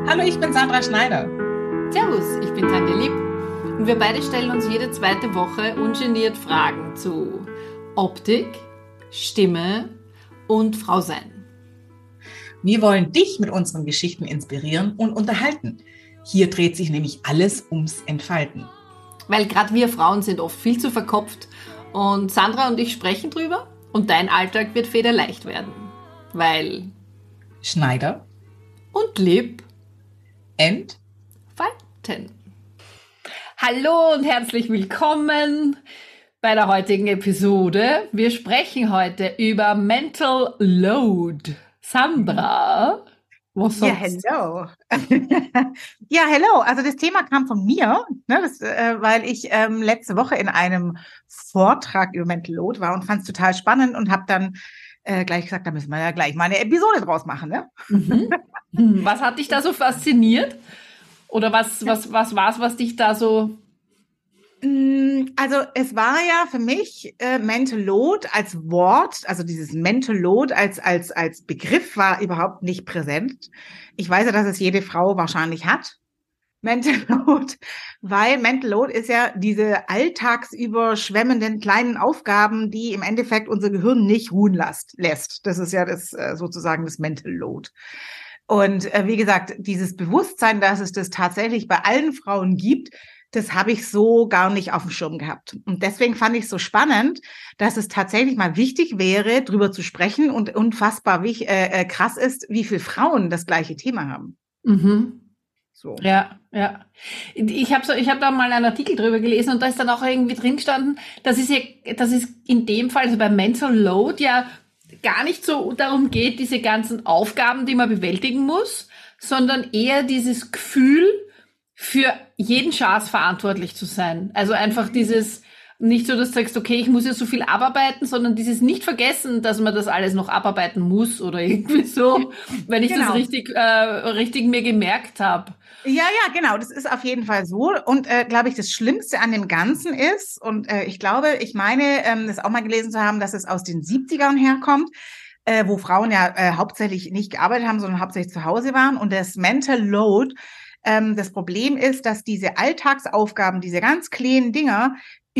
Hallo, ich bin Sandra Schneider. Servus, ich bin Tanja Lieb und wir beide stellen uns jede zweite Woche ungeniert Fragen zu Optik, Stimme und Frausein. Wir wollen dich mit unseren Geschichten inspirieren und unterhalten. Hier dreht sich nämlich alles ums Entfalten. Weil gerade wir Frauen sind oft viel zu verkopft und Sandra und ich sprechen drüber und dein Alltag wird federleicht werden. Weil Schneider und Lieb entfalten. Hallo und herzlich willkommen bei der heutigen Episode. Wir sprechen heute über Mental Load. Sandra, was sagst du? Ja, hello. Ja, hello. Also das Thema kam von mir, ne, weil ich letzte Woche in einem Vortrag über Mental Load war und fand es total spannend und habe dann gleich gesagt, da müssen wir ja gleich mal eine Episode draus machen. Ne? Mhm. Was hat dich da so fasziniert? Oder was war's, was dich da so... Also es war ja für mich Mental Load als Wort, also dieses Mental Load als Begriff war überhaupt nicht präsent. Ich weiß ja, dass es jede Frau wahrscheinlich hat, Mental Load, weil Mental Load ist ja diese alltagsüberschwemmenden kleinen Aufgaben, die im Endeffekt unser Gehirn nicht ruhen lässt. Das ist ja das sozusagen das Mental Load. Und wie gesagt, dieses Bewusstsein, dass es das tatsächlich bei allen Frauen gibt, das habe ich so gar nicht auf dem Schirm gehabt. Und deswegen fand ich es so spannend, dass es tatsächlich mal wichtig wäre, drüber zu sprechen und unfassbar krass ist, wie viele Frauen das gleiche Thema haben. Mhm. So. Ja. Ich hab da mal einen Artikel drüber gelesen und da ist dann auch irgendwie drin gestanden, das ist in dem Fall, also bei Mental Load ja gar nicht so darum geht, diese ganzen Aufgaben, die man bewältigen muss, sondern eher dieses Gefühl, für jeden Schatz verantwortlich zu sein. Also einfach dieses, nicht so, dass du sagst, okay, ich muss ja so viel abarbeiten, sondern dieses nicht vergessen, dass man das alles noch abarbeiten muss oder irgendwie so, wenn ich das richtig mir gemerkt habe. Ja, genau, das ist auf jeden Fall so. Und glaube ich, das Schlimmste an dem Ganzen ist, und ich meine, das auch mal gelesen zu haben, dass es aus den 70ern herkommt, wo Frauen ja hauptsächlich nicht gearbeitet haben, sondern hauptsächlich zu Hause waren. Und das Mental Load, das Problem ist, dass diese Alltagsaufgaben, diese ganz kleinen Dinger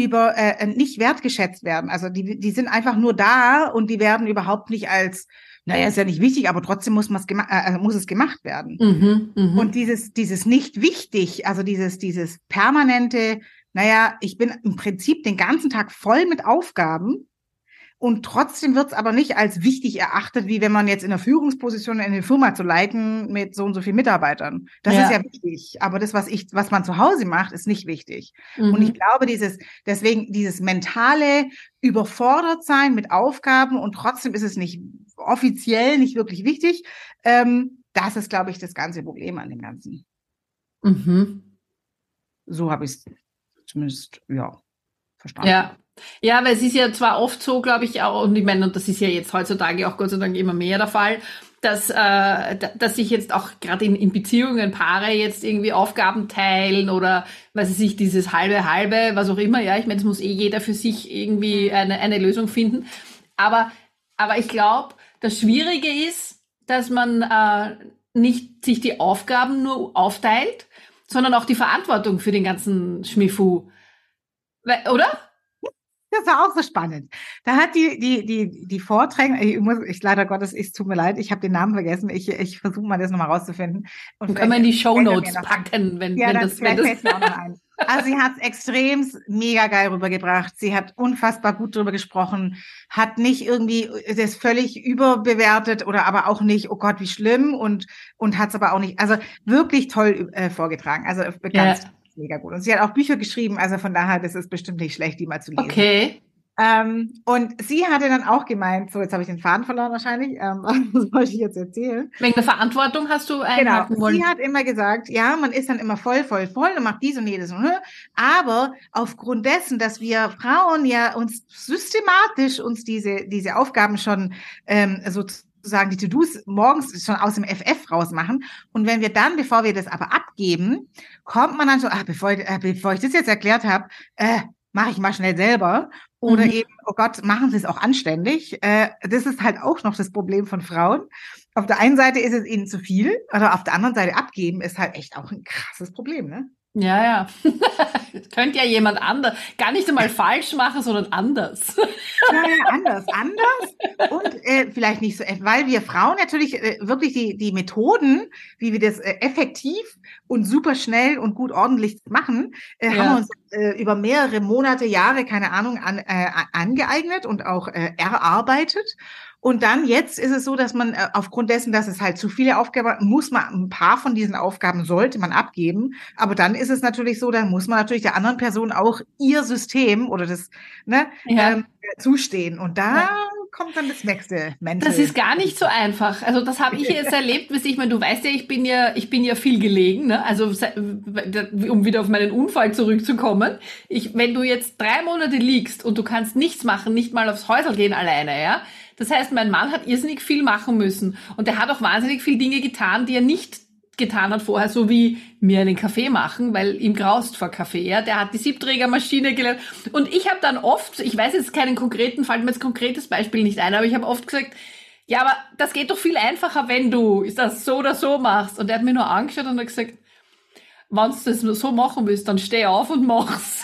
nicht wertgeschätzt werden. Also die sind einfach nur da und die werden überhaupt nicht als, naja, ist ja nicht wichtig, aber trotzdem muss es gemacht werden. Und dieses nicht wichtig, also dieses permanente, naja, ich bin im Prinzip den ganzen Tag voll mit Aufgaben. Und trotzdem wird es aber nicht als wichtig erachtet, wie wenn man jetzt in einer Führungsposition in eine Firma zu leiten mit so und so vielen Mitarbeitern. Das ist ja wichtig. Aber das, was man zu Hause macht, ist nicht wichtig. Und ich glaube, deswegen dieses mentale Überfordertsein mit Aufgaben und trotzdem ist es nicht offiziell nicht wirklich wichtig. Das ist, glaube ich, das ganze Problem an dem Ganzen. So habe ich es zumindest, verstanden. Ja, weil es ist ja zwar oft so, glaube ich, auch, und ich meine, und das ist ja jetzt heutzutage auch Gott sei Dank immer mehr der Fall, dass sich jetzt auch gerade in Beziehungen Paare jetzt irgendwie Aufgaben teilen oder, weiß ich nicht, dieses halbe, was auch immer, ja, ich meine, es muss jeder für sich irgendwie eine Lösung finden. Aber ich glaube, das Schwierige ist, dass man nicht sich die Aufgaben nur aufteilt, sondern auch die Verantwortung für den ganzen Schmifu. Oder? Das war auch so spannend. Da hat die Vorträge, leider Gottes, es tut mir leid, ich habe den Namen vergessen. Ich versuche mal das nochmal rauszufinden. Und können wir in die Shownotes packen, wenn das fällt mir auch noch ein. Also sie hat es extrem mega geil rübergebracht. Sie hat unfassbar gut drüber gesprochen, hat nicht irgendwie das völlig überbewertet oder aber auch nicht, oh Gott, wie schlimm und hat es aber auch nicht, also wirklich toll vorgetragen. Also ganz mega gut. Und sie hat auch Bücher geschrieben, also von daher, das ist bestimmt nicht schlecht, die mal zu lesen. Okay. Und sie hatte dann auch gemeint, so jetzt habe ich den Faden verloren wahrscheinlich, was wollte ich jetzt erzählen? Wegen der Verantwortung hast du einhaken wollen. Sie hat immer gesagt, ja, man ist dann immer voll und macht dies und jedes und aber aufgrund dessen, dass wir Frauen ja uns systematisch diese Aufgaben schon sozusagen die To-Dos morgens schon aus dem FF rausmachen. Und wenn wir dann, bevor wir das aber abgeben, kommt man dann so, bevor ich das jetzt erklärt habe, mache ich mal schnell selber. Oder eben, oh Gott, machen Sie es auch anständig. Das ist halt auch noch das Problem von Frauen. Auf der einen Seite ist es ihnen zu viel, oder auf der anderen Seite abgeben ist halt echt auch ein krasses Problem, ne? Ja, ja. Das könnte ja jemand anders, gar nicht einmal falsch machen, sondern anders. Ja, anders und vielleicht nicht so, weil wir Frauen natürlich wirklich die Methoden, wie wir das effektiv und super schnell und gut ordentlich machen, haben wir uns über mehrere Monate, Jahre, keine Ahnung, angeeignet und auch erarbeitet. Und dann jetzt ist es so, dass man aufgrund dessen, dass es halt zu viele Aufgaben, muss man ein paar von diesen Aufgaben sollte man abgeben. Aber dann ist es natürlich so, dann muss man natürlich der anderen Person auch ihr System oder das zustehen. Und da kommt dann das nächste Mental. Das ist gar nicht so einfach. Also das habe ich jetzt erlebt. Ich meine, du weißt ja, ich bin ja viel gelegen, ne? Also um wieder auf meinen Unfall zurückzukommen. Wenn du jetzt 3 Monate liegst und du kannst nichts machen, nicht mal aufs Häusl gehen alleine, ja. Das heißt, mein Mann hat irrsinnig viel machen müssen. Und er hat auch wahnsinnig viele Dinge getan, die er nicht getan hat vorher, so wie mir einen Kaffee machen, weil ihm graust vor Kaffee. Ja? Der hat die Siebträgermaschine gelernt. Und ich habe dann oft, ich weiß jetzt keinen konkreten, fällt mir jetzt konkretes Beispiel nicht ein, aber ich habe oft gesagt, ja, aber das geht doch viel einfacher, wenn du das so oder so machst. Und er hat mir nur angeschaut und hat gesagt, wenn du das nur so machen willst, dann steh auf und mach's.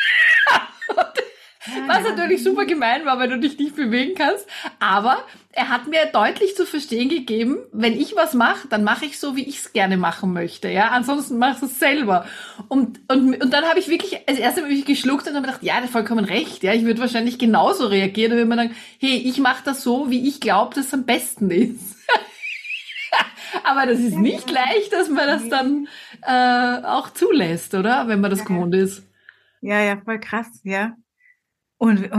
Was natürlich super gemein war, weil du dich nicht bewegen kannst. Aber er hat mir deutlich zu verstehen gegeben, wenn ich was mache, dann mache ich so, wie ich es gerne machen möchte. Ja, ansonsten machst du es selber. Und dann habe ich wirklich als erstes Mal geschluckt und habe gedacht, ja, der hat vollkommen recht. Ja, ich würde wahrscheinlich genauso reagieren, wenn man dann, hey, ich mache das so, wie ich glaube, dass es am besten ist. Aber das ist nicht leicht, dass man das dann auch zulässt, oder? Wenn man das gewohnt ist. Ja, voll krass, ja. Und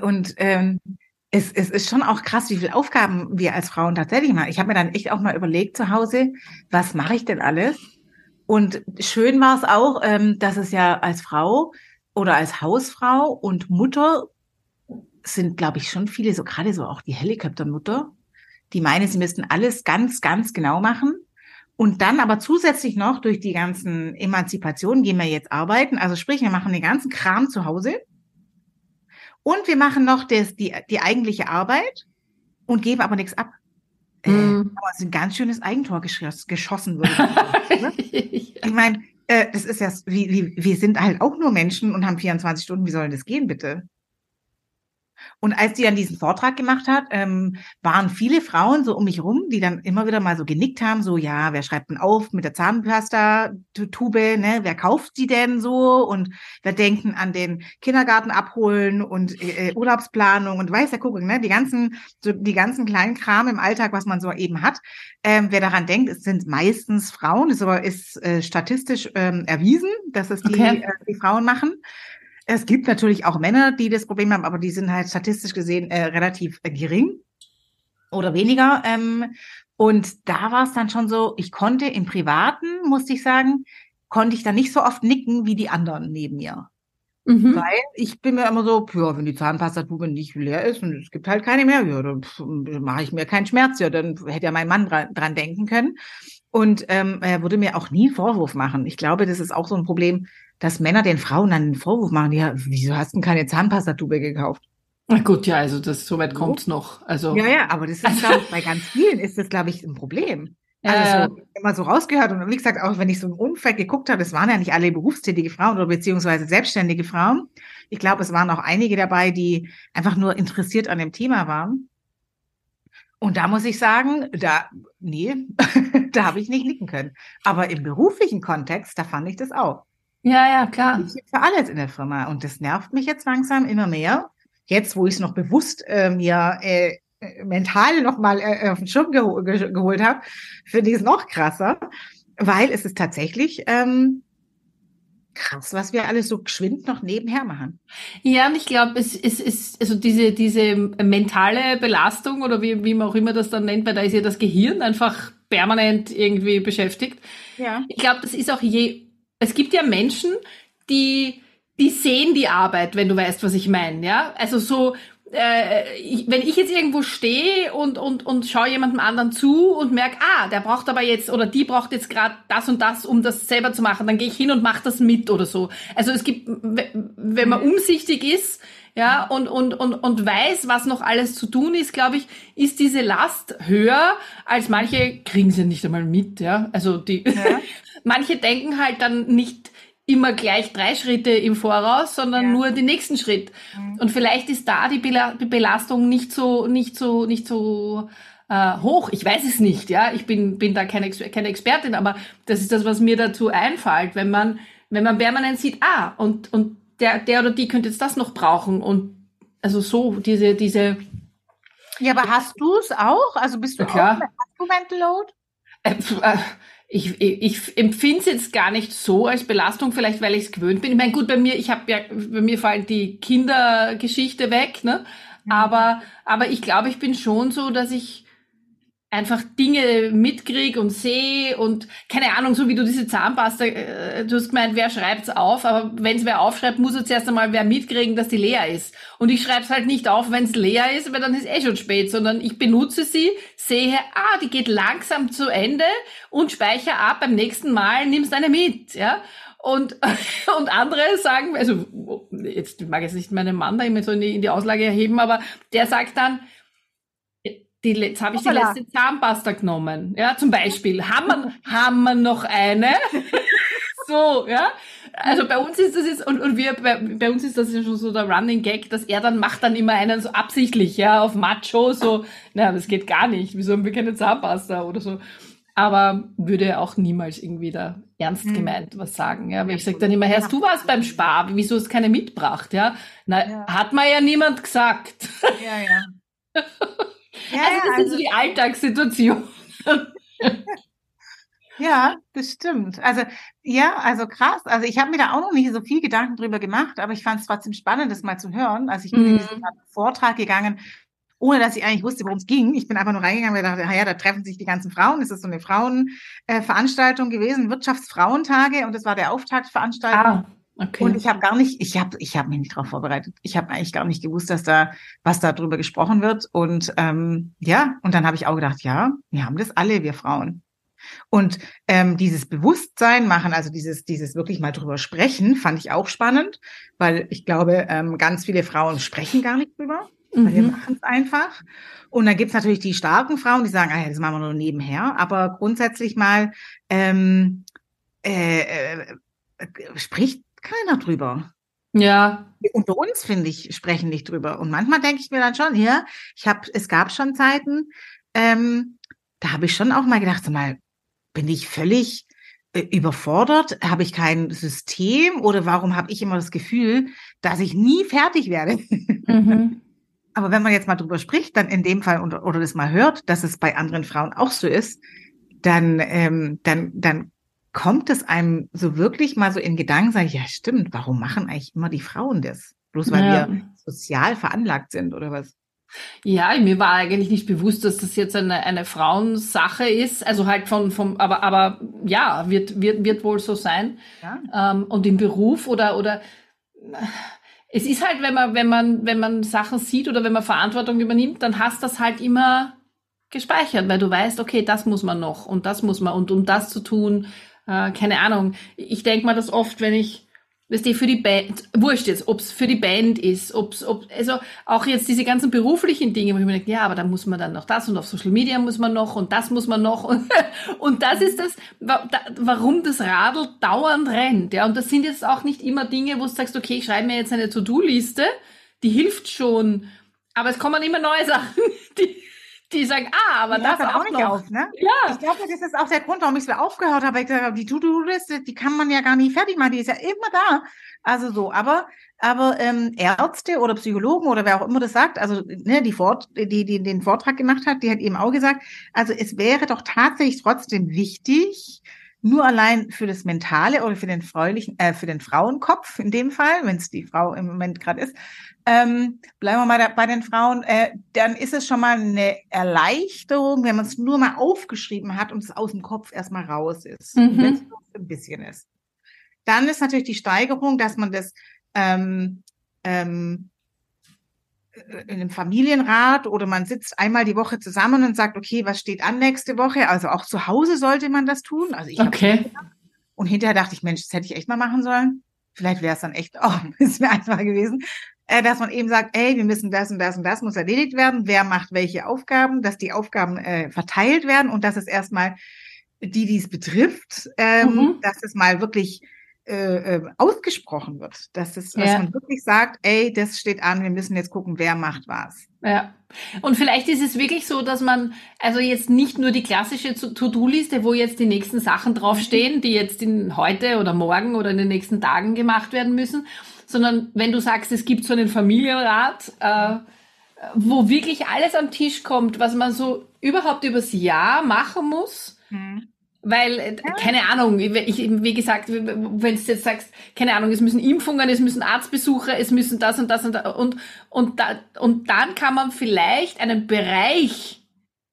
es ist schon auch krass, wie viele Aufgaben wir als Frauen tatsächlich machen. Ich habe mir dann echt auch mal überlegt zu Hause, was mache ich denn alles? Und schön war es auch, dass es ja als Frau oder als Hausfrau und Mutter sind, glaube ich, schon viele, so gerade so auch die Helikoptermutter, die meinen, sie müssten alles ganz, ganz genau machen. Und dann aber zusätzlich noch durch die ganzen Emanzipationen gehen wir jetzt arbeiten. Also sprich, wir machen den ganzen Kram zu Hause. Und wir machen noch die eigentliche Arbeit und geben aber nichts ab. Aber es ist ein ganz schönes Eigentor geschossen, würde ich sagen. Ich meine, das ist ja, wir sind halt auch nur Menschen und haben 24 Stunden. Wie soll das gehen, bitte? Und als die dann diesen Vortrag gemacht hat, waren viele Frauen so um mich rum, die dann immer wieder mal so genickt haben, so, ja, wer schreibt denn auf mit der Zahnpasta-Tube, ne, wer kauft die denn so und wer denkt denn an den Kindergarten abholen und Urlaubsplanung und weiß der Kuckuck, ne, die ganzen kleinen Kram im Alltag, was man so eben hat. Wer daran denkt, es sind meistens Frauen, ist statistisch erwiesen, dass es die Frauen machen. Es gibt natürlich auch Männer, die das Problem haben, aber die sind halt statistisch gesehen relativ gering oder weniger. Und da war es dann schon so, ich konnte im Privaten, musste ich sagen, konnte ich dann nicht so oft nicken wie die anderen neben mir. Weil ich bin mir immer so, ja, wenn die Zahnpastatube nicht leer ist und es gibt halt keine mehr, ja, dann mache ich mir keinen Schmerz, ja, dann hätte ja mein Mann dran denken können. Und er würde mir auch nie einen Vorwurf machen. Ich glaube, das ist auch so ein Problem, dass Männer den Frauen dann einen Vorwurf machen, ja, wieso hast du denn keine Zahnpastatube gekauft? Na gut, ja, also so weit kommt's noch. Also ja, aber das ist, glaube ich, bei ganz vielen ist das, glaube ich, ein Problem. Also immer so rausgehört und wie gesagt, auch wenn ich so im Umfeld geguckt habe, es waren ja nicht alle berufstätige Frauen oder beziehungsweise selbstständige Frauen. Ich glaube, es waren auch einige dabei, die einfach nur interessiert an dem Thema waren. Und da muss ich sagen, da habe ich nicht nicken können. Aber im beruflichen Kontext, da fand ich das auch. Ja, klar. Ich bin für alles in der Firma und das nervt mich jetzt langsam immer mehr. Jetzt, wo ich es noch bewusst mental nochmal auf den Schirm geholt habe, finde ich es noch krasser, weil es ist tatsächlich krass, was wir alles so geschwind noch nebenher machen. Ja, und ich glaube, es ist also diese mentale Belastung oder wie man auch immer das dann nennt, weil da ist ja das Gehirn einfach permanent irgendwie beschäftigt. Ja. Ich glaube, das ist auch es gibt ja Menschen, die sehen die Arbeit, wenn du weißt, was ich meine, ja? Also so, wenn ich jetzt irgendwo stehe und schaue jemandem anderen zu und merke, der braucht aber jetzt oder die braucht jetzt gerade das und das, um das selber zu machen, dann gehe ich hin und mache das mit oder so. Also es gibt, wenn man umsichtig ist, ja, und weiß, was noch alles zu tun ist, glaube ich, ist diese Last höher, als manche kriegen sie nicht einmal mit, ja. Also manche denken halt dann nicht immer gleich 3 Schritte im Voraus, sondern nur den nächsten Schritt. Und vielleicht ist da die Belastung nicht so hoch. Ich weiß es nicht, ja. Ich bin da keine Expertin, aber das ist das, was mir dazu einfällt, wenn man permanent sieht, und der oder die könnte jetzt das noch brauchen und also so diese. Ja, aber hast du es auch? Also bist du klar. Hast du Mental Load? Ich empfinde es jetzt gar nicht so als Belastung, vielleicht weil ich es gewöhnt bin. Ich meine, gut, bei mir fallen die Kindergeschichte weg, ne? Aber ich glaube, ich bin schon so, dass ich einfach Dinge mitkriege und sehe und keine Ahnung, so wie du diese Zahnpasta, du hast gemeint, wer schreibt's auf, aber wenn es wer aufschreibt, muss es zuerst einmal wer mitkriegen, dass die leer ist. Und ich schreibe es halt nicht auf, wenn es leer ist, weil dann ist schon spät, sondern ich benutze sie, sehe, die geht langsam zu Ende und speichere ab, beim nächsten Mal nimmst eine mit, ja. Und andere sagen, also jetzt mag ich nicht meinen Mann da immer so in die Auslage erheben, aber der sagt dann, jetzt habe ich die letzte Zahnpasta genommen, ja, zum Beispiel. Haben wir noch eine? So, ja. Also bei uns ist das jetzt, und bei uns ist das ja schon so der Running Gag, dass er dann macht dann immer einen so absichtlich, ja, auf Macho, so, das geht gar nicht. Wieso haben wir keine Zahnpasta oder so? Aber würde auch niemals irgendwie da ernst gemeint was sagen, ja. Weil ich sage dann immer, du warst beim Spar, wieso hast du keine mitgebracht, ja? Hat mir ja niemand gesagt. Ja. Das ist so die Alltagssituation. Ja, das stimmt. Also krass. Also ich habe mir da auch noch nicht so viel Gedanken drüber gemacht, aber ich fand es trotzdem spannend, das mal zu hören. Also ich bin in diesen Vortrag gegangen, ohne dass ich eigentlich wusste, worum es ging. Ich bin einfach nur reingegangen und dachte, da treffen sich die ganzen Frauen. Es ist so eine Frauenveranstaltung gewesen, Wirtschaftsfrauentage, und das war der Auftaktveranstaltung. Okay. Und ich habe mich nicht darauf vorbereitet. Ich habe eigentlich gar nicht gewusst, was da drüber gesprochen wird. Und und dann habe ich auch gedacht, ja, wir haben das alle, wir Frauen. Und dieses Bewusstsein machen, also dieses wirklich mal drüber sprechen, fand ich auch spannend, weil ich glaube, ganz viele Frauen sprechen gar nicht drüber. Weil wir machen es einfach. Und dann gibt's natürlich die starken Frauen, die sagen, das machen wir nur nebenher. Aber grundsätzlich mal spricht keiner drüber. Ja. Unter uns, finde ich, sprechen nicht drüber. Und manchmal denke ich mir dann schon, es gab schon Zeiten, da habe ich schon auch mal gedacht, so mal, bin ich völlig überfordert? Habe ich kein System? Oder warum habe ich immer das Gefühl, dass ich nie fertig werde? Aber wenn man jetzt mal drüber spricht, dann in dem Fall oder das mal hört, dass es bei anderen Frauen auch so ist, dann kommt es einem so wirklich mal so in Gedanken, sage ich, ja stimmt, warum machen eigentlich immer die Frauen das? Bloß weil wir sozial veranlagt sind oder was? Ja, mir war eigentlich nicht bewusst, dass das jetzt eine Frauensache ist, also halt aber ja, wird wohl so sein. Ja. Und im Beruf oder es ist halt, wenn man Sachen sieht oder wenn man Verantwortung übernimmt, dann hast das halt immer gespeichert, weil du weißt, okay, das muss man noch und das muss man und um das zu tun, keine Ahnung. Ich denke mal das oft, wenn ich, weißt du, für die Band, wurscht jetzt, ob es für die Band ist, also auch jetzt diese ganzen beruflichen Dinge, wo ich mir denke, ja, aber da muss man dann noch das und auf Social Media muss man noch und das muss man noch und das ist das, warum das Radl dauernd rennt, ja, und das sind jetzt auch nicht immer Dinge, wo du sagst, okay, ich schreibe mir jetzt eine To-Do-Liste, die hilft schon, aber es kommen immer neue Sachen, die sagen, aber das auch nicht noch. Auf, ne? Ja. Ich glaube, das ist auch der Grund, warum ich es wieder aufgehört habe. Ich gesagt, die To-Do-Liste, die kann man ja gar nicht fertig machen, die ist ja immer da. Also so, aber Ärzte oder Psychologen oder wer auch immer das sagt, also ne, die den Vortrag gemacht hat, die hat eben auch gesagt, also es wäre doch tatsächlich trotzdem wichtig, nur allein für das Mentale oder für den Frauenkopf in dem Fall, wenn es die Frau im Moment gerade ist, bleiben wir mal bei den Frauen, dann ist es schon mal eine Erleichterung, wenn man es nur mal aufgeschrieben hat und es aus dem Kopf erstmal raus ist, wenn es nur ein bisschen ist. Dann ist natürlich die Steigerung, dass man das in einem Familienrat oder man sitzt einmal die Woche zusammen und sagt, okay, was steht an nächste Woche? Also auch zu Hause sollte man das tun. Also ich habe Okay. und hinterher dachte ich, Mensch, das hätte ich echt mal machen sollen. Vielleicht wäre es dann echt auch ein bisschen einfacher gewesen, dass man eben sagt, ey, wir müssen das und das und das muss erledigt werden. Wer macht welche Aufgaben, dass die Aufgaben verteilt werden und dass es erstmal die es betrifft, Mhm. dass es mal wirklich ausgesprochen wird. Dass Ja. man wirklich sagt, ey, das steht an, wir müssen jetzt gucken, wer macht was. Ja. Und vielleicht ist es wirklich so, dass man also jetzt nicht nur die klassische To-Do-Liste, wo jetzt die nächsten Sachen draufstehen, die jetzt in heute oder morgen oder in den nächsten Tagen gemacht werden müssen, sondern wenn du sagst, es gibt so einen Familienrat, wo wirklich alles am Tisch kommt, was man so überhaupt übers Jahr machen muss. Weil, keine Ahnung, wie gesagt, wenn du jetzt sagst, keine Ahnung, es müssen Impfungen, es müssen Arztbesuche, es müssen das und das und dann kann man vielleicht einen Bereich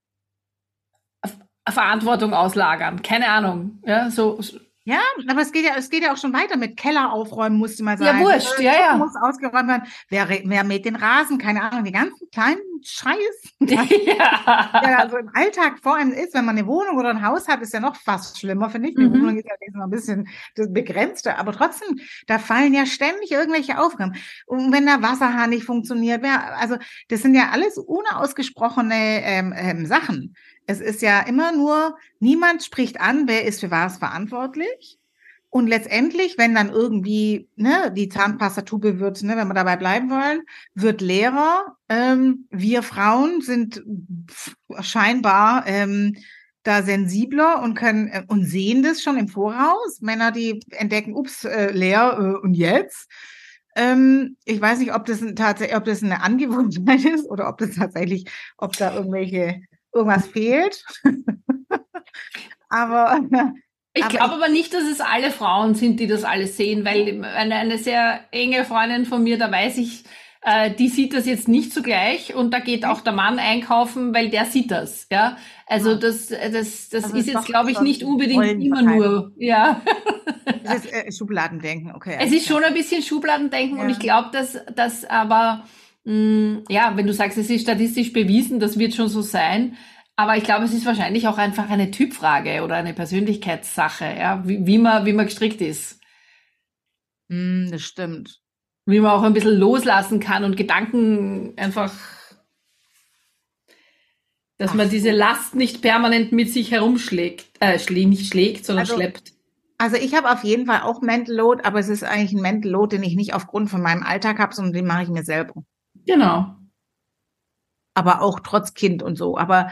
Verantwortung auslagern. Keine Ahnung, ja, so. Ja, aber es geht ja auch schon weiter mit Keller aufräumen, musste mal Ja, sein. wurscht, ja. Muss ausgeräumt werden. Wer mäht den Rasen? Keine Ahnung, die ganzen kleinen Scheiß. Ja, also im Alltag vor allem ist, wenn man eine Wohnung oder ein Haus hat, ist ja noch fast schlimmer, finde ich. Eine Wohnung ist ja noch ein bisschen das begrenzter, aber trotzdem, da fallen ja ständig irgendwelche Aufgaben. Und wenn der Wasserhahn nicht funktioniert, also das sind ja alles unausgesprochene Sachen. Es ist ja immer nur, niemand spricht an, wer ist für was verantwortlich. Und letztendlich, wenn dann irgendwie die Zahnpastatube wird, wenn wir dabei bleiben wollen, wird leerer. Wir Frauen sind scheinbar da sensibler und können und sehen das schon im Voraus. Männer, die entdecken, ups, leer und jetzt. Ich weiß nicht, ob das eine Angewohnheit ist oder ob das tatsächlich, ob da irgendwas fehlt. Aber Ich glaube aber nicht, dass es alle Frauen sind, die das alles sehen, weil eine sehr enge Freundin von mir, da weiß ich, die sieht das jetzt nicht so gleich und da geht auch der Mann einkaufen, weil der sieht das, ja. Also das ist jetzt, glaube ich, nicht unbedingt immer nur, ja. Das ist Schubladendenken, okay. Es ist schon ein bisschen Schubladendenken und ich glaube, dass aber, ja, wenn du sagst, es ist statistisch bewiesen, das wird schon so sein. Aber ich glaube, es ist wahrscheinlich auch einfach eine Typfrage oder eine Persönlichkeitssache, ja, wie man gestrickt ist. Das stimmt. Wie man auch ein bisschen loslassen kann und Gedanken einfach, dass man diese Last nicht permanent mit sich herumschlägt, nicht schlägt, sondern schleppt. Also ich habe auf jeden Fall auch Mental Load, aber es ist eigentlich ein Mental Load, den ich nicht aufgrund von meinem Alltag habe, sondern den mache ich mir selber. Genau. Aber auch trotz Kind und so. Aber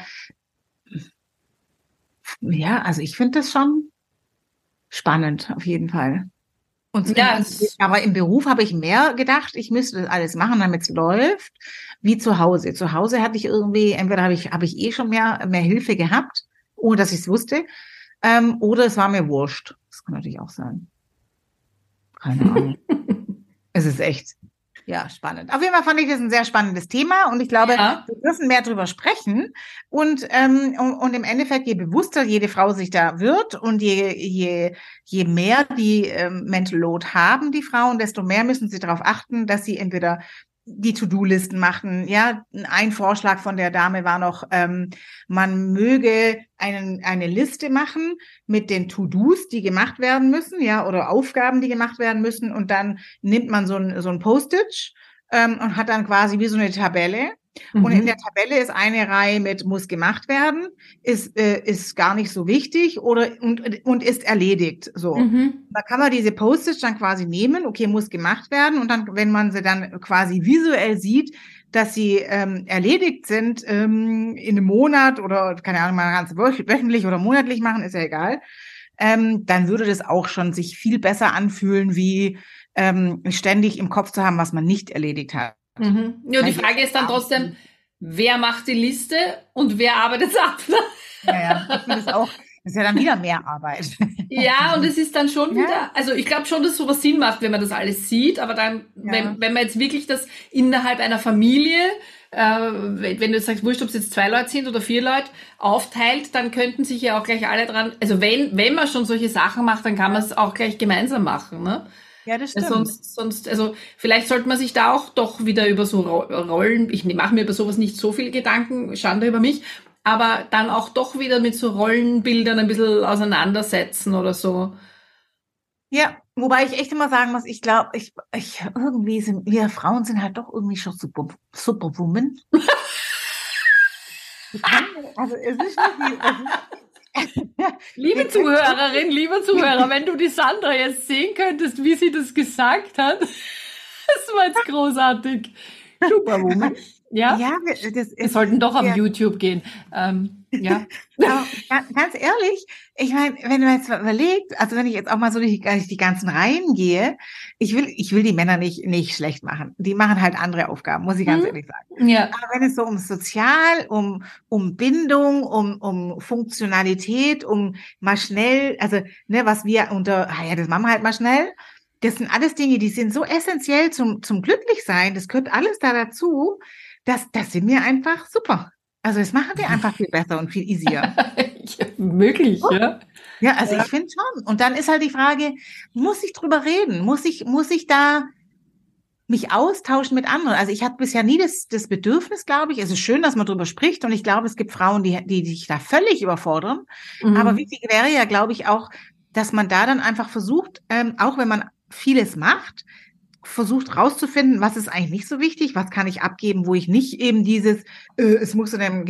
ja, also ich finde das schon spannend, auf jeden Fall. Aber im Beruf habe ich mehr gedacht, ich müsste das alles machen, damit es läuft, wie zu Hause. Zu Hause hatte ich irgendwie, entweder habe ich eh schon mehr Hilfe gehabt, ohne dass ich es wusste, oder es war mir wurscht. Das kann natürlich auch sein. Keine Ahnung. Es ist echt, ja, spannend. Auf jeden Fall fand ich das ein sehr spannendes Thema und ich glaube, wir dürfen mehr drüber sprechen und im Endeffekt, je bewusster jede Frau sich da wird und je mehr die Mental Load haben, die Frauen, desto mehr müssen sie darauf achten, dass sie entweder die To-Do-Listen machen. Ja, ein Vorschlag von der Dame war noch, man möge eine Liste machen mit den To-Dos, die gemacht werden müssen, ja, oder Aufgaben, die gemacht werden müssen. Und dann nimmt man so ein Postage und hat dann quasi wie so eine Tabelle. Und in der Tabelle ist eine Reihe mit muss gemacht werden, ist gar nicht so wichtig und ist erledigt. So. Da kann man diese Postage dann quasi nehmen, okay, muss gemacht werden. Und dann, wenn man sie dann quasi visuell sieht, dass sie erledigt sind in einem Monat oder, keine Ahnung, mal ganz wöchentlich oder monatlich machen, ist ja egal, dann würde das auch schon sich viel besser anfühlen, wie ständig im Kopf zu haben, was man nicht erledigt hat. Ja, die Frage ist dann trotzdem, wer macht die Liste und wer arbeitet es ab? Ja, ich finde es auch. Das ist ja dann wieder mehr Arbeit. Ja, und es ist dann schon wieder, also ich glaube schon, dass sowas Sinn macht, wenn man das alles sieht, aber dann, wenn man jetzt wirklich das innerhalb einer Familie, wenn du jetzt sagst, wurscht, ob es jetzt 2 Leute sind oder 4 Leute, aufteilt, dann könnten sich ja auch gleich alle dran, also wenn man schon solche Sachen macht, dann kann man es auch gleich gemeinsam machen, ne? Ja, das Weil stimmt. sonst, also vielleicht sollte man sich da auch doch wieder über so Rollen, ich mache mir über sowas nicht so viel Gedanken, Schande über mich, aber dann auch doch wieder mit so Rollenbildern ein bisschen auseinandersetzen oder so. Ja, wobei ich echt immer sagen muss, ich glaube, irgendwie sind wir Frauen sind halt doch irgendwie schon Superwoman. Also es ist nicht Liebe Zuhörerin, lieber Zuhörer, wenn du die Sandra jetzt sehen könntest, wie sie das gesagt hat, das war jetzt großartig. Superwoman. Ja? Ja, Wir sollten doch auf YouTube gehen. Ja. aber ganz ehrlich, ich meine, wenn man jetzt mal überlegt, also wenn ich jetzt auch mal so durch die ganzen Reihen gehe, ich will die Männer nicht schlecht machen. Die machen halt andere Aufgaben, muss ich ganz ehrlich sagen. Ja. Aber wenn es so um Sozial, um Bindung, um Funktionalität, um mal schnell, also ne, was wir das machen wir halt mal schnell. Das sind alles Dinge, die sind so essentiell zum Glücklichsein. Das gehört alles da dazu. Das sind wir einfach super. Also das machen wir einfach viel besser und viel easier. Ja, möglich, ja. Ja, also ich finde schon. Und dann ist halt die Frage, muss ich drüber reden? Muss ich da mich austauschen mit anderen? Also ich hatte bisher nie das Bedürfnis, glaube ich. Es ist schön, dass man drüber spricht. Und ich glaube, es gibt Frauen, die sich da völlig überfordern. Aber wichtig wäre ja, glaube ich, auch, dass man da dann einfach versucht, auch wenn man vieles macht, versucht rauszufinden, was ist eigentlich nicht so wichtig, was kann ich abgeben, wo ich nicht eben es muss in einem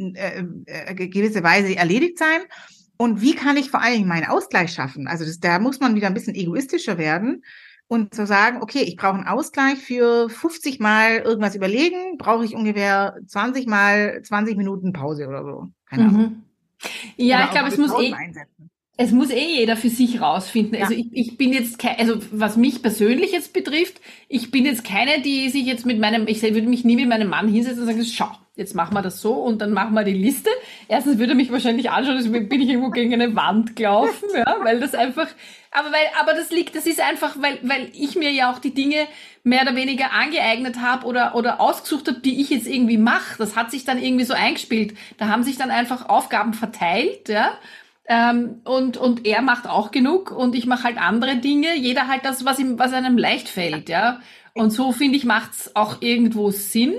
gewisse Weise erledigt sein. Und wie kann ich vor allem meinen Ausgleich schaffen? Also da muss man wieder ein bisschen egoistischer werden und zu sagen, okay, ich brauche einen Ausgleich für 50 Mal irgendwas überlegen, brauche ich ungefähr 20 Mal 20 Minuten Pause oder so. Keine Ahnung. Ja, Oder ich glaube, auch Pausen einsetzen. es muss jeder für sich rausfinden. Ja. Also ich bin jetzt also was mich persönlich jetzt betrifft, ich bin jetzt keine, die sich jetzt ich würde mich nie mit meinem Mann hinsetzen und sagen, schau, jetzt machen wir das so und dann machen wir die Liste. Erstens würde er mich wahrscheinlich anschauen, deswegen bin ich irgendwo gegen eine Wand gelaufen, ja, weil das einfach, aber das ist einfach, weil ich mir ja auch die Dinge mehr oder weniger angeeignet habe oder ausgesucht habe, die ich jetzt irgendwie mache. Das hat sich dann irgendwie so eingespielt. Da haben sich dann einfach Aufgaben verteilt, ja. Und er macht auch genug und ich mache halt andere Dinge. Jeder halt das, was einem leicht fällt, ja. Und so, finde ich, macht's auch irgendwo Sinn.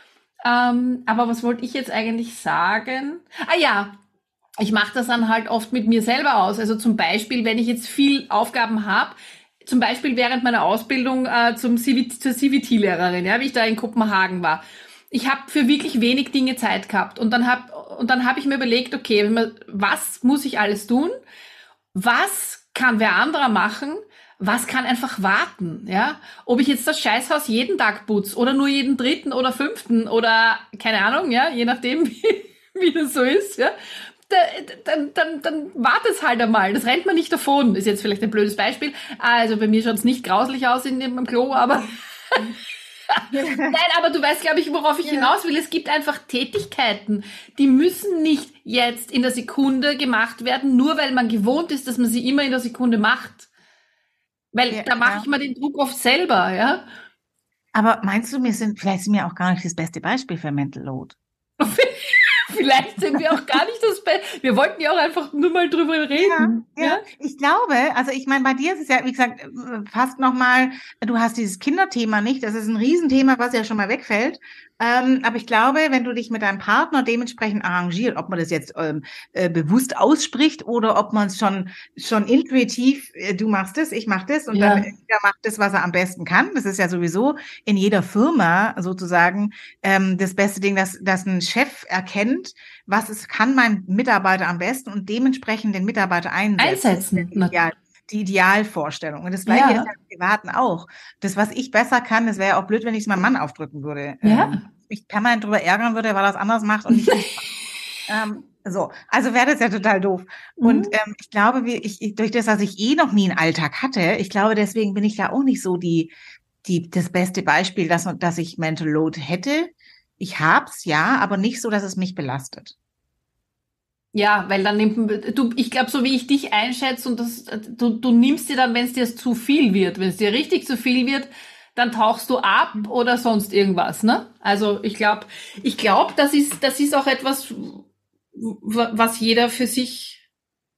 Aber was wollte ich jetzt eigentlich sagen? Ah ja, ich mache das dann halt oft mit mir selber aus. Also zum Beispiel, wenn ich jetzt viel Aufgaben habe, zum Beispiel während meiner Ausbildung zur CVT-Lehrerin, ja, wie ich da in Kopenhagen war. Ich habe für wirklich wenig Dinge Zeit gehabt und dann hab ich mir überlegt, okay, was muss ich alles tun? Was kann wer anderer machen? Was kann einfach warten, ja? Ob ich jetzt das Scheißhaus jeden Tag putze oder nur jeden 3. oder 5. oder keine Ahnung, ja, je nachdem, wie das so ist, ja? Dann wartet es halt einmal. Das rennt man nicht davon. Ist jetzt vielleicht ein blödes Beispiel. Also bei mir schaut es nicht grauslich aus in dem Klo, aber nein, aber du weißt, glaube ich, worauf ich hinaus will. Es gibt einfach Tätigkeiten, die müssen nicht jetzt in der Sekunde gemacht werden, nur weil man gewohnt ist, dass man sie immer in der Sekunde macht. Weil da mache ich mir den Druck oft selber, ja. Aber meinst du, vielleicht sind wir auch gar nicht das beste Beispiel für Mental Load? Vielleicht sind wir auch gar nicht das Beste. Wir wollten ja auch einfach nur mal drüber reden. Ja. Ich glaube, also ich meine, bei dir ist es ja, wie gesagt, fast nochmal, du hast dieses Kinderthema nicht. Das ist ein Riesenthema, was ja schon mal wegfällt. Aber ich glaube, wenn du dich mit deinem Partner dementsprechend arrangiert, ob man das jetzt bewusst ausspricht oder ob man es schon intuitiv, du machst es, ich mach das und dann jeder macht das, was er am besten kann. Das ist ja sowieso in jeder Firma sozusagen das beste Ding, dass ein Chef erkennt, kann mein Mitarbeiter am besten und dementsprechend den Mitarbeiter einsetzen. Die Idealvorstellung. Und das Gleiche ist ja im Privaten auch. Das, was ich besser kann, das wäre ja auch blöd, wenn ich es meinem Mann aufdrücken würde. Ich permanent drüber ärgern würde, weil er es anders macht und nicht so. Also wäre das ja total doof. Und ich glaube, durch das, dass ich noch nie einen Alltag hatte, ich glaube, deswegen bin ich da auch nicht so das beste Beispiel, dass ich Mental Load hätte. Ich hab's, ja, aber nicht so, dass es mich belastet. Ja, weil dann ich glaube, so wie ich dich einschätze und du nimmst dir dann, wenn es dir zu viel wird, wenn es dir richtig zu viel wird, dann tauchst du ab oder sonst irgendwas, ne? Also ich glaube, das ist auch etwas, was jeder für sich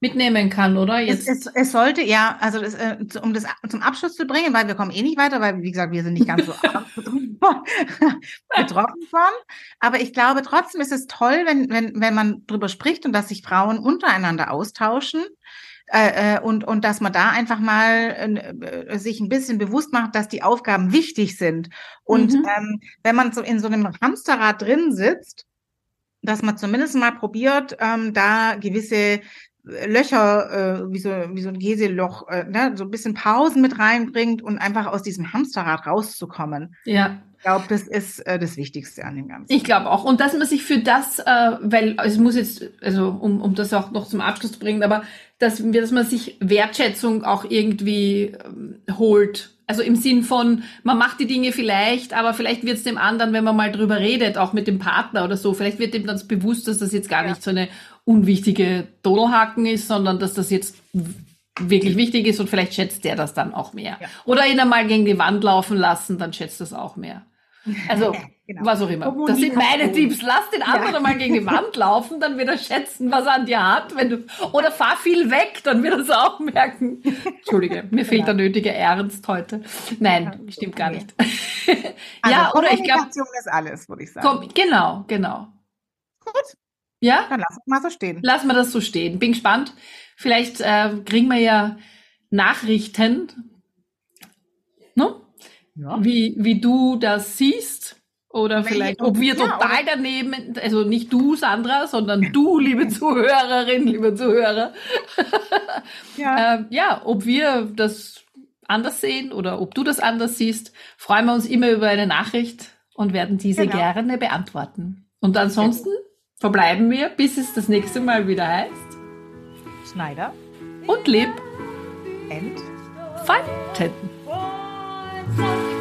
mitnehmen kann, oder? Jetzt. Es sollte, ja, also um das zum Abschluss zu bringen, weil wir kommen eh nicht weiter, weil, wie gesagt, wir sind nicht ganz so betroffen von. Aber ich glaube, trotzdem ist es toll, wenn man drüber spricht und dass sich Frauen untereinander austauschen. Und dass man da einfach mal sich ein bisschen bewusst macht, dass die Aufgaben wichtig sind. Und wenn man so in so einem Hamsterrad drin sitzt, dass man zumindest mal probiert, da gewisse Löcher, wie so ein Käseloch, ne, so ein bisschen Pausen mit reinbringt und einfach aus diesem Hamsterrad rauszukommen. Ja. Ich glaube, das ist das Wichtigste an dem Ganzen. Ich glaube auch. Und dass man sich für das, weil es muss jetzt, also um das auch noch zum Abschluss zu bringen, aber dass man sich Wertschätzung auch irgendwie holt. Also im Sinn von, man macht die Dinge vielleicht, aber vielleicht wird es dem anderen, wenn man mal drüber redet, auch mit dem Partner oder so, vielleicht wird dem dann bewusst, dass das jetzt gar nicht so eine unwichtige Dodelhaken ist, sondern dass das jetzt wirklich wichtig ist und vielleicht schätzt der das dann auch mehr. Ja. Oder ihn einmal gegen die Wand laufen lassen, dann schätzt das auch mehr. Also, genau. Was auch immer. Das sind meine Tipps. Lass den anderen mal gegen die Wand laufen, dann wird er schätzen, was er an dir hat. Oder fahr viel weg, dann wird er es auch merken. Entschuldige, mir fehlt der nötige Ernst heute. Nein, stimmt gar nicht. Also, ja, oder ich glaube. Kommunikation ist alles, würde ich sagen. Genau. Gut. Ja? Dann lass es mal so stehen. Lass mal das so stehen. Bin gespannt. Vielleicht kriegen wir ja Nachrichten, ne? Ja. Wie du das siehst oder vielleicht, ob wir total daneben, also nicht du, Sandra, sondern du, liebe Zuhörerin, liebe Zuhörer, ob wir das anders sehen oder ob du das anders siehst, freuen wir uns immer über eine Nachricht und werden diese gerne beantworten. Und ansonsten verbleiben wir, bis es das nächste Mal wieder heißt Schneider und Lieb entfalten. Falten.